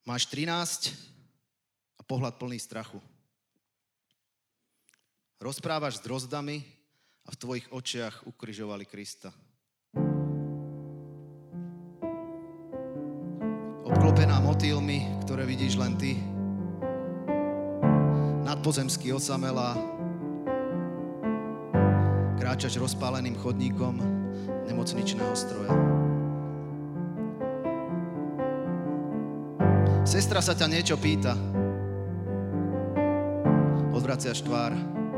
Máš 13 a pohľad plný strachu. Rozprávaš s drozdami a v tvojich očiach ukrižovali Krista. Obklopená motýlmi, ktoré vidíš len ty. Nadpozemsky osamelá. Kráčaš rozpáleným chodníkom nemocničného stroja. Sestra sa ťa niečo pýta. Odvraciaš tvár.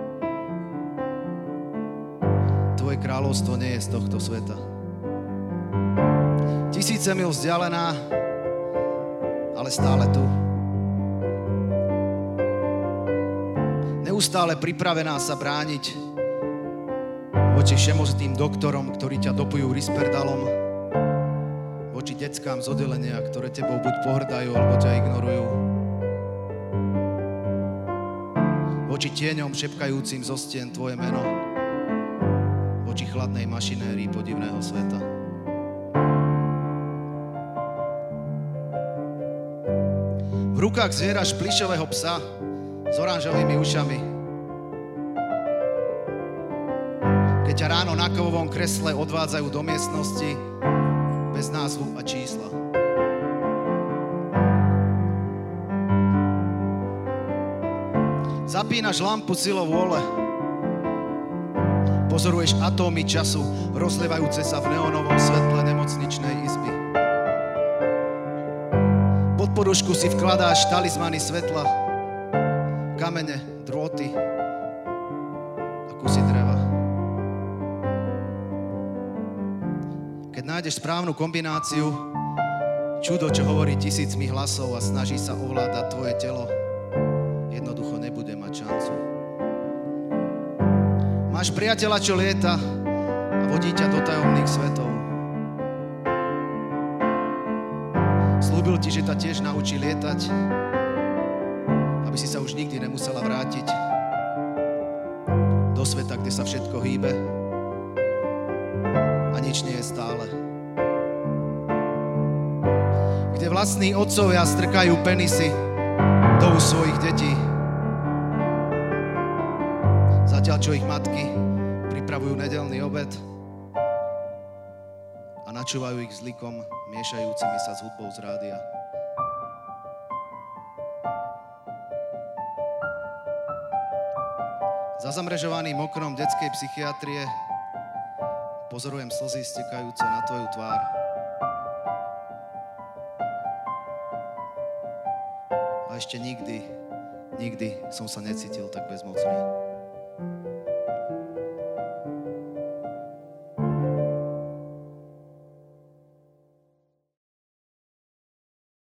Tvoje kráľovstvo nie je z tohto sveta. Tisíce mil vzdialená, ale stále tu. Neustále pripravená sa brániť voči všemocným doktorom, ktorí ťa dopujú risperdalom, voči deckám z oddelenia, ktoré tebou buď pohrdajú, alebo ťa ignorujú. Voči tieňom šepkajúcim zo stien tvoje meno. Voči chladnej mašinérii podivného sveta. V rukách zvieraš plišového psa s oranžovými ušami. Keď ťa ráno na kovovom kresle odvádzajú do miestnosti bez názvu a čísla. Zapínaš lampu silou vôle. Pozoruješ atómy času, rozlievajúce sa v neonovom svetle nemocničnej izby. Pod podušku si vkladáš talizmany svetla, kamene, drôty a kusy dreva. Keď nájdeš správnu kombináciu, čudo, čo hovorí tisícmi hlasov a snaží sa ovládať tvoje telo, jednoducho nebude mať šancu. Máš priateľa, čo lieta a vodí ťa do tajomných svetov. Slúbil ti, že ťa tiež naučí lietať, aby si sa už nikdy nemusela vrátiť do sveta, kde sa všetko hýbe a nič nie je stále. Kde vlastní otcovia strkajú penisy do úst svojich detí. Zatiaľ, čo ich matky pripravujú nedeľný obed a načúvajú ich zlikom, miešajúcimi sa s hudbou z rádia. Za zamrežovaným oknom detskej psychiatrie pozorujem slzy stekajúce na tvoju tvár. A ešte nikdy som sa necítil tak bezmocný.